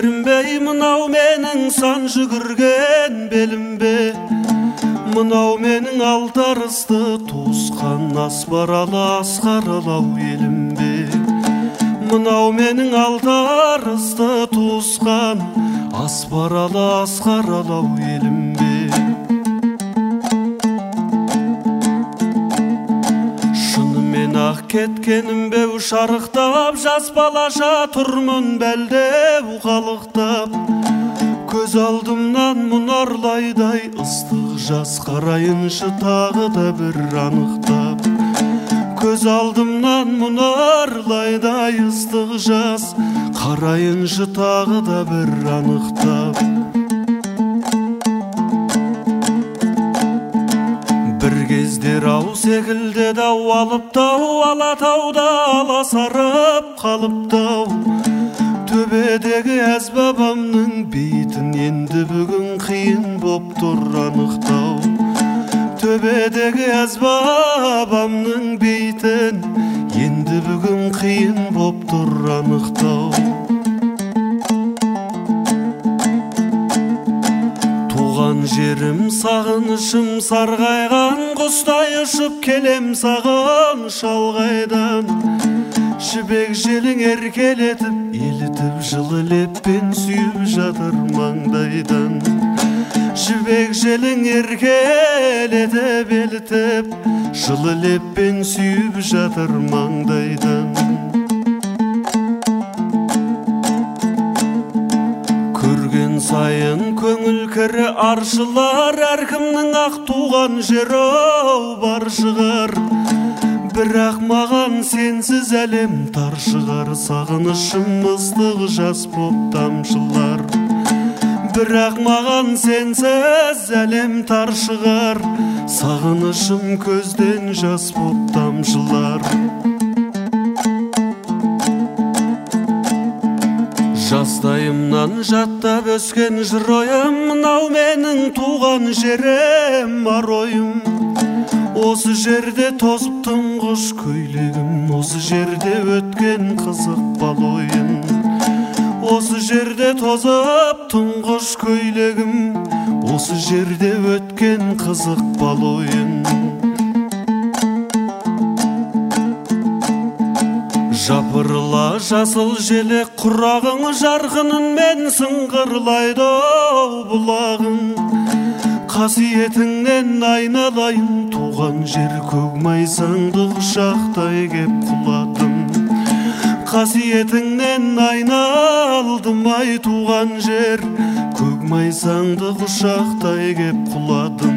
жерімбей мынау менің сан жүгірген белімбе, мынау менің алдарысты туысқан аспаралы асқаралау елімбе, мынау менің алдарысты туысқан аспаралы асқаралау елімбе. Шынымен ақ кеткенім беу шарықтап, жас балаша тұрмын бәлдеу қалықтап, көз алдымнан мұнарлайдай ыстық жас қарайыншы тағы да бір анықтап, көз алдымнан мұнарлайдай ыстық жас қарайыншы тағы да бір анықтап. Бір кездер ау секілді дау алыптау, алатауда аласарып қалыптау, төбедегі әз бабамның бейтін енді бүгін қиын боп тұр анықтау, төбедегі әз бабамның бейтін енді бүгін қиын боп тұр анықтау. Туған жерім сағынышым сарғайған, құстай ұшып келем саған шалғайдан, жібек желің еркелетіп елітіп жылы леппен сүйіп жатыр маңдайдан, жібек желің еркелетіп елітіп жылы леппен сүйіп жатыр маңдайдан. Көрген сайын көңіл кірі аршылар, әркімнің ақ туған жері бар шығар, бірақ маған сенсіз әлем тар шығар, сағынышым ыстық жас боп тамшылар, бірақ маған сенсіз әлем тар шығар, сағынышым көзден жас боп тамшылар. Жастайымнан жаттап өскен жыр ойым, мынау менің туған жерім бар ойым, осы жерде тозып тұңғыш көйлегім, осы жерде өткен қызық бал ойын, осы жерде тозып тұңғыш көйлегім, осы жерде өткен қызық бал ойын. Жапырыла жасыл желек құрағың, жарқынымен сыңғырлайды бұлағың, қасиетіңнен айналайын туған жер, көкмайсаңды құшақтай кеп құладым, қасиетіңнен айналдым ай туған жер, көкмайсаңды құшақтай кеп құладым.